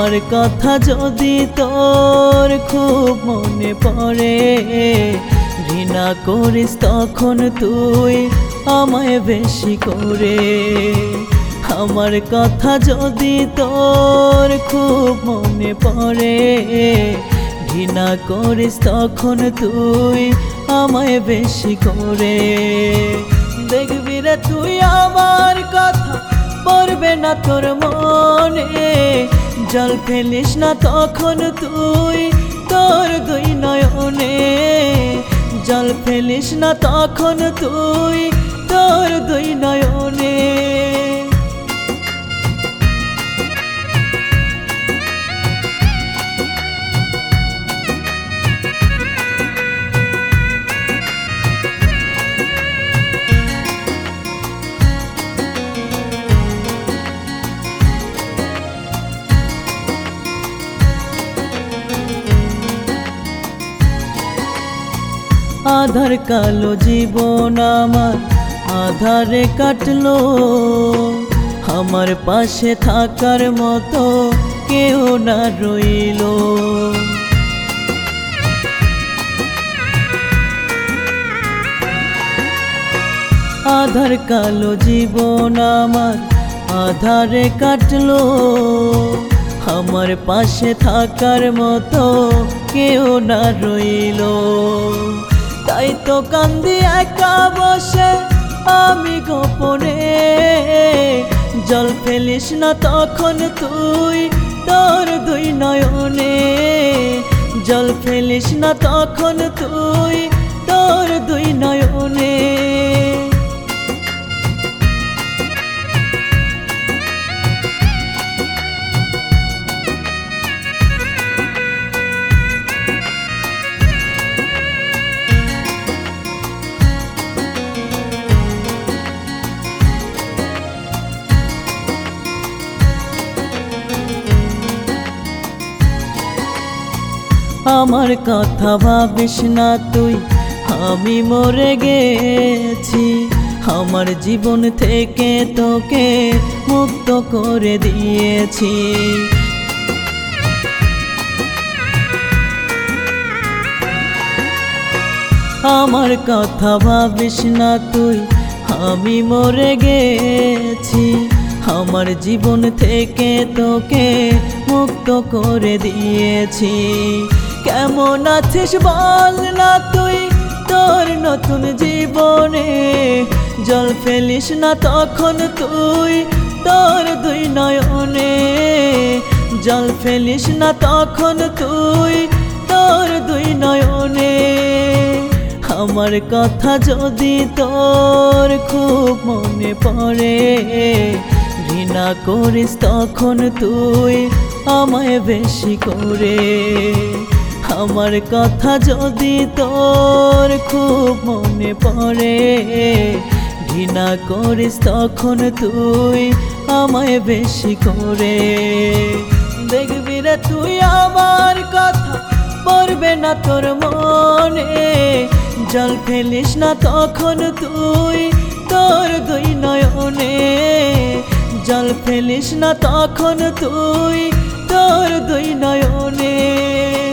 আমার কথা যদি তোর খুব মনে পড়ে, ঘৃণা করিস তখন তুই আমায় বেশি করে। আমার কথা যদি তোর খুব মনে পড়ে, ঘৃণা করিস তখন তুই আমায় বেশি করে। দেখবি রে তুই আমার কথা পড়বে না তোর মনে, জল ফেলিস না তখন তুই তোর দুই নয়নে। জল ফেলিস না তখন তুই তোর দুই নয়নে। আধার কালো জীবন আমার আধারে কাটলো, আমার পাশে থাকার মতো কেউ না রইলো। আধার কালো জীবন আমার আধারে কাটলো, আমার পাশে থাকার মতো কেউ না রইলো। তাই তো কান্দি একা বসে আমি গোপনে। জল ফেলিস না তখন তুই তোর দুই নয়নে। জল ফেলিস না তখন তুই তোর দুই নয়নে। আমার কথা ভাবিস না তুই, আমি মরে গেছি। আমার জীবন থেকে তোকে মুক্ত করে দিয়েছি। আমার কথা ভাবিস না তুই, আমি মরে গেছি। আমার জীবন থেকে তোকে মুক্ত করে দিয়েছি। কেমন আছিস বল না তুই তোর নতুন জীবনে। জল ফেলিস না তখন তুই তোর দুই নয়নে। জল ফেলিস না তখন তুই তোর দুই নয়নে। আমার কথা যদি তোর খুব মনে পড়ে, ঘৃণা করিস তখন তুই আমায় বেশি করে। আমার কথা যদি তোর খুব মনে পড়ে, ঘৃণা করিস তখন তুই আমায় বেশি করে। দেখবি রে তুই আমার কথা পড়বে না তোর মনে, জল ফেলিস না তখন তুই তোর দুই নয়নে। জল ফেলিস না তখন তুই তোর দুই নয়নে।